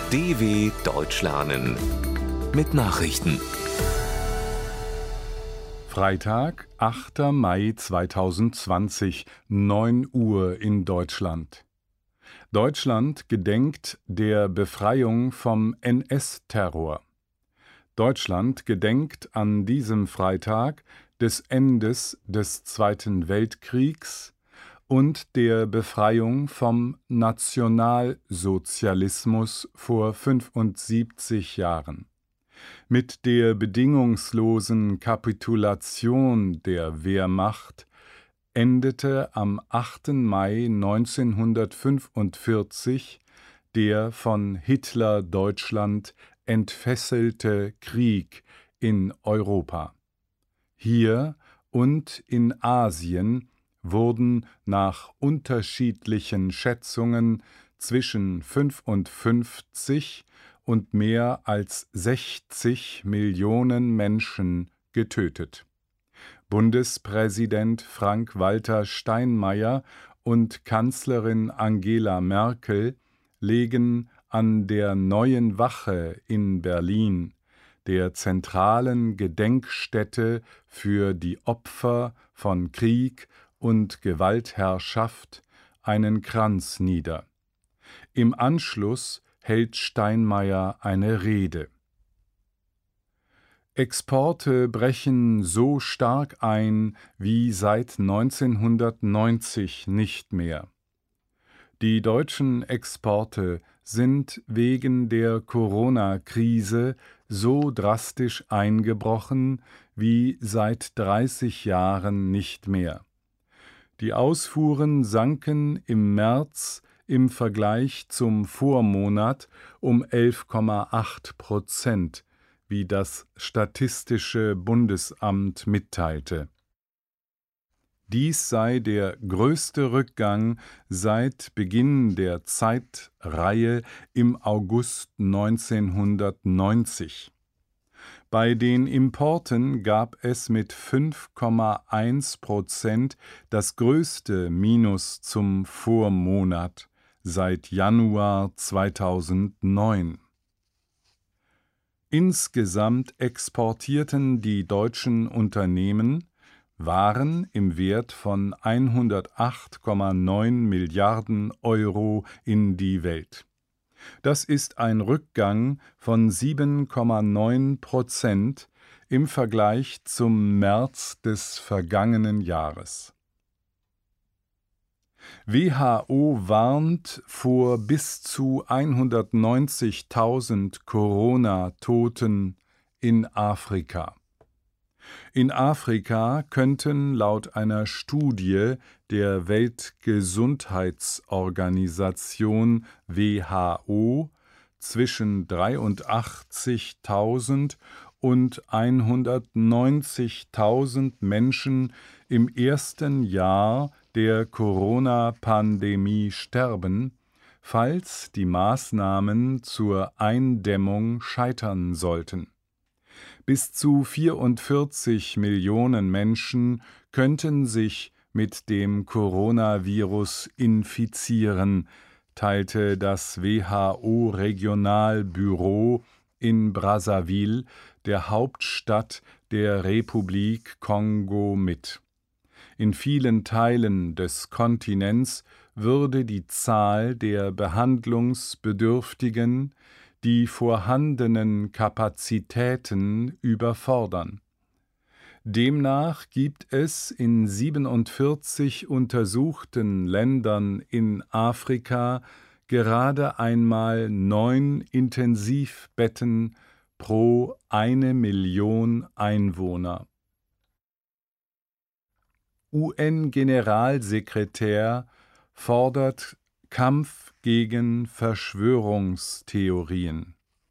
DW Deutsch lernen mit Nachrichten. Freitag, 8. Mai 2020, 9 Uhr in Deutschland. Deutschland gedenkt der Befreiung vom NS-Terror. Deutschland gedenkt an diesem Freitag des Endes des Zweiten Weltkriegs und der Befreiung vom Nationalsozialismus vor 75 Jahren. Mit der bedingungslosen Kapitulation der Wehrmacht endete am 8. Mai 1945 der von Hitler-Deutschland entfesselte Krieg in Europa. Hier und in Asien wurden nach unterschiedlichen Schätzungen zwischen 55 und mehr als 60 Millionen Menschen getötet. Bundespräsident Frank-Walter Steinmeier und Kanzlerin Angela Merkel legen an der Neuen Wache in Berlin, der zentralen Gedenkstätte für die Opfer von Krieg und Gewaltherrschaft, einen Kranz nieder. Im Anschluss hält Steinmeier eine Rede. Exporte brechen so stark ein wie seit 1990 nicht mehr. Die deutschen Exporte sind wegen der Corona-Krise so drastisch eingebrochen wie seit 30 Jahren nicht mehr. Die Ausfuhren sanken im März im Vergleich zum Vormonat um 11,8%, wie das Statistische Bundesamt mitteilte. Dies sei der größte Rückgang seit Beginn der Zeitreihe im August 1990. Bei den Importen gab es mit 5,1% das größte Minus zum Vormonat seit Januar 2009. Insgesamt exportierten die deutschen Unternehmen Waren im Wert von 108,9 Milliarden Euro in die Welt. Das ist ein Rückgang von 7,9% im Vergleich zum März des vergangenen Jahres. WHO warnt vor bis zu 190.000 Corona-Toten in Afrika. In Afrika könnten laut einer Studie der Weltgesundheitsorganisation WHO zwischen 83.000 und 190.000 Menschen im ersten Jahr der Corona-Pandemie sterben, falls die Maßnahmen zur Eindämmung scheitern sollten. Bis zu 44 Millionen Menschen könnten sich mit dem Coronavirus infizieren, teilte das WHO-Regionalbüro in Brazzaville, der Hauptstadt der Republik Kongo, mit. In vielen Teilen des Kontinents würde die Zahl der Behandlungsbedürftigen die vorhandenen Kapazitäten überfordern. Demnach gibt es in 47 untersuchten Ländern in Afrika gerade einmal 9 Intensivbetten pro 1 Million Einwohner. UN-Generalsekretär fordert Kampf gegen Verschwörungstheorien.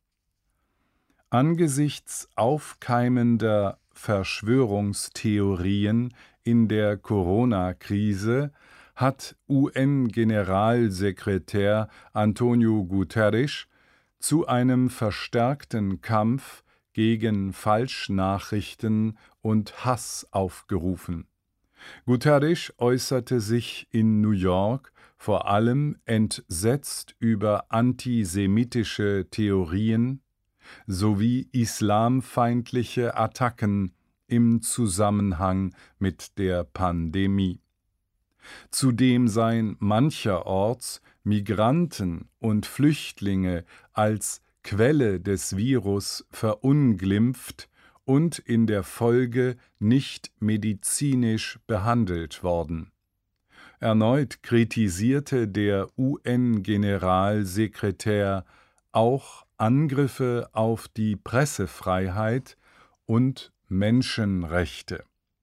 Angesichts aufkeimender Verschwörungstheorien in der Corona-Krise hat UN-Generalsekretär António Guterres zu einem verstärkten Kampf gegen Falschnachrichten und Hass aufgerufen. Guterres äußerte sich in New York vor allem entsetzt über antisemitische Theorien sowie islamfeindliche Attacken im Zusammenhang mit der Pandemie. Zudem seien mancherorts Migranten und Flüchtlinge als Quelle des Virus verunglimpft und in der Folge nicht medizinisch behandelt worden. Erneut kritisierte der UN-Generalsekretär auch Angriffe auf die Pressefreiheit und Menschenrechte.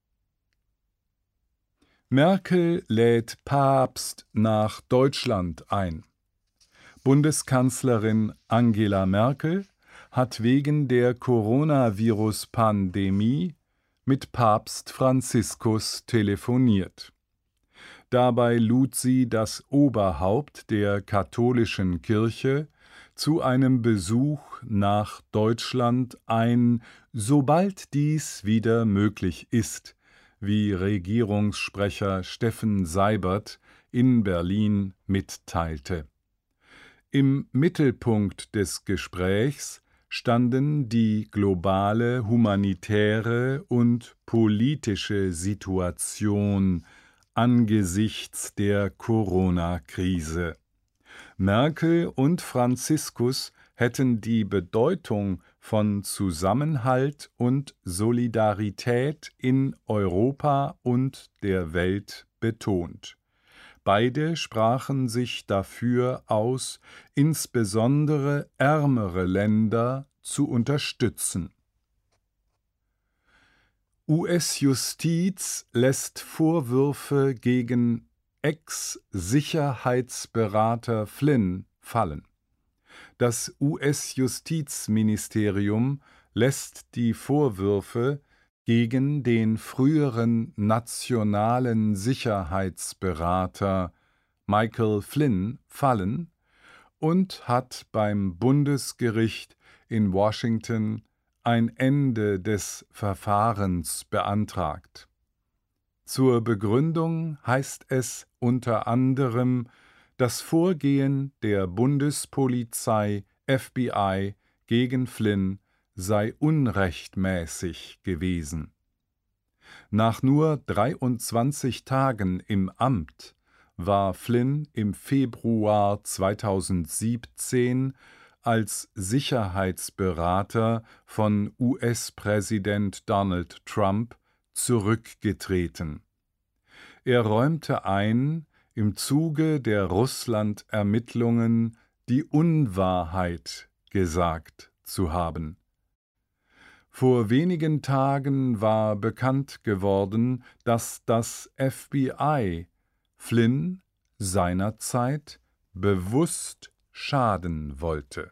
Merkel lädt Papst nach Deutschland ein. Bundeskanzlerin Angela Merkel hat wegen der Coronavirus-Pandemie mit Papst Franziskus telefoniert. Dabei lud sie das Oberhaupt der katholischen Kirche zu einem Besuch nach Deutschland ein, sobald dies wieder möglich ist, wie Regierungssprecher Steffen Seibert in Berlin mitteilte. Im Mittelpunkt des Gesprächs standen die globale humanitäre und politische Situation angesichts der Corona-Krise. Merkel und Franziskus hätten die Bedeutung von Zusammenhalt und Solidarität in Europa und der Welt betont. Beide sprachen sich dafür aus, insbesondere ärmere Länder zu unterstützen. US-Justiz lässt Vorwürfe gegen Ex-Sicherheitsberater Flynn fallen. Das US-Justizministerium lässt die Vorwürfe gegen den früheren nationalen Sicherheitsberater Michael Flynn fallen und hat beim Bundesgericht in Washington ein Ende des Verfahrens beantragt. Zur Begründung heißt es unter anderem, das Vorgehen der Bundespolizei FBI gegen Flynn sei unrechtmäßig gewesen. Nach nur 23 Tagen im Amt war Flynn im Februar 2017 als Sicherheitsberater von US-Präsident Donald Trump zurückgetreten. Er räumte ein, im Zuge der Russland-Ermittlungen die Unwahrheit gesagt zu haben. Vor wenigen Tagen war bekannt geworden, dass das FBI Flynn seinerzeit bewusst schaden wollte.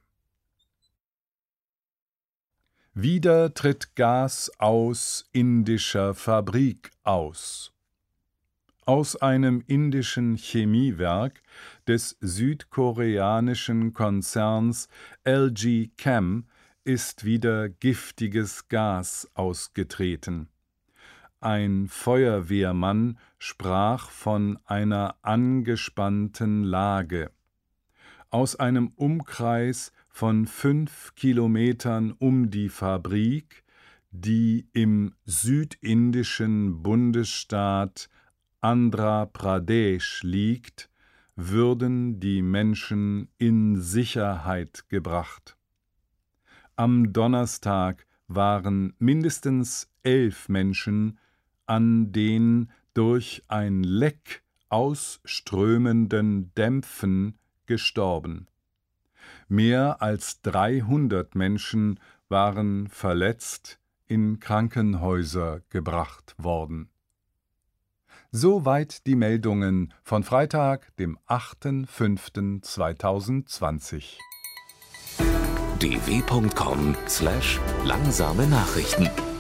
Wieder tritt Gas aus indischer Fabrik aus. Aus einem indischen Chemiewerk des südkoreanischen Konzerns LG Chem ist wieder giftiges Gas ausgetreten. Ein Feuerwehrmann sprach von einer angespannten Lage. Aus einem Umkreis von 5 Kilometern um die Fabrik, die im südindischen Bundesstaat Andhra Pradesh liegt, würden die Menschen in Sicherheit gebracht. Am Donnerstag waren mindestens 11 Menschen an den durch ein Leck ausströmenden Dämpfen gestorben. Mehr als 300 Menschen waren verletzt in Krankenhäuser gebracht worden. Soweit die Meldungen von Freitag, dem 8.5.2020. dw.com/langsame Nachrichten